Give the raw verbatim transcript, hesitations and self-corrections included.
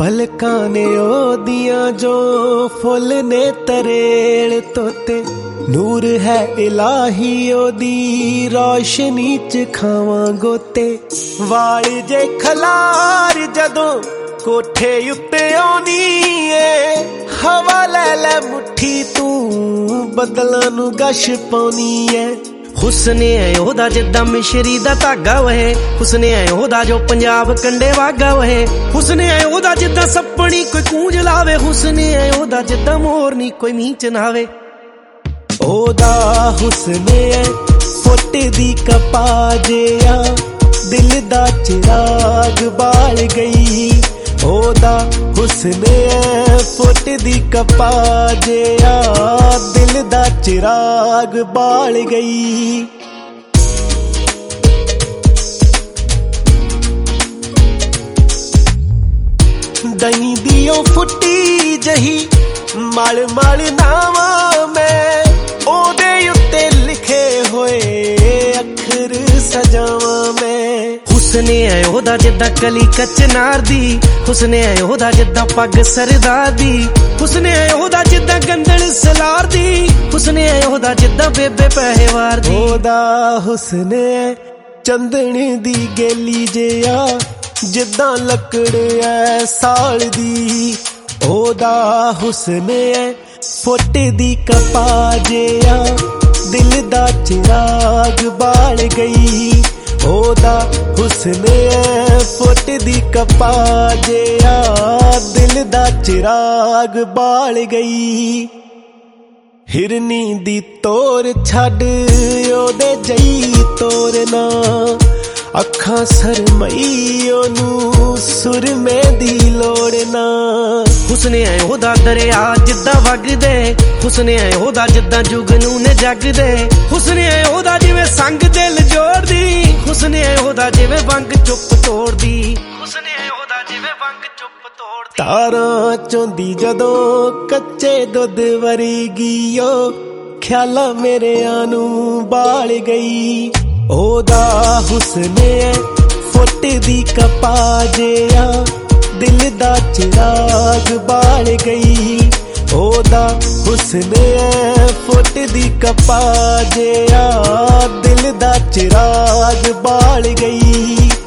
पलकां ने ओदियां जो फुल ने तरेल तोते, नूर है इलाही ओदी रोशनी च खावां गोते। वाल जे खलार जदों कोठे उत्ते आउणी ए, हवा लै लै मुट्ठी तू बदलां नू गश पाउणी ऐ। हुस्ने है ओदा जिद्दां मिशरी दा धागा वहे, हुस्ने है ओदा जो पंजाब कंडे वागा वहे, हुस्ने है ओदा जिद्दां सप्पणी कोई कूंज लावे, हुस्ने है ओदा जिद्दां मोरनी कोई मींह च नावे। ओदा हुस्ने है फुट दी कपा जिहा, दिल दा चिराग बाल गई। ओदा हुस्ने है फुट दी कपा जिहा, दिल दा चिराग बाल गई। दही दियो फुटी जही मल मल नावा मैं, ओदे उत्ते लिखे होए अखर सजावा मैं। हुस्ने है ओदा जिद्दां कली कचनार दी, हुस्ने है ओदा जिद्दां पग सरदार दी, हुस्ने है ओदा जिद्दां गंदल सलार दी, हुस्ने है ओदा जिद्दां बेबे पहवार दी। ओदा हुस्ने है चंदन दी गेली जिहा, जिद्दां लकड़ है साल दी। ओदा हुस्ने है फुट दी कपा जिहा, दिल दा चिराग बाल गई। ओदा हुस्ने है फुट दी कपा जिहा, दिल दा चिराग बाल गई। हिरनी दी तोर छड़ ओदे जई तोरना, अखां सरमई ओनू सुरमे दी लोड़ना। हुस्ने है ओदा दरिया जिद्दां वगदे, हुस्ने है ओदा जिद्दां जुगनू ने जगदे, हुस्ने है ओदा जिवें संग दिल जोड़दी, हुस्ने है ओदा जिवें वंग चुप तोड़दी, हुस्ने है ओदा जिवें वंग चुप तोड़दी। तारां चोंदी जदों कच्चे दुध वरगी ओ, ख्यालां मेरेआं नू बाल गई। ओदा हुस्ने है फुट दी कपा जिहा, दिल दा चिराग बाल गई। ओदा हुस्ने है फुट दी कपा जिहा, दिल दा चिराग बाल गई।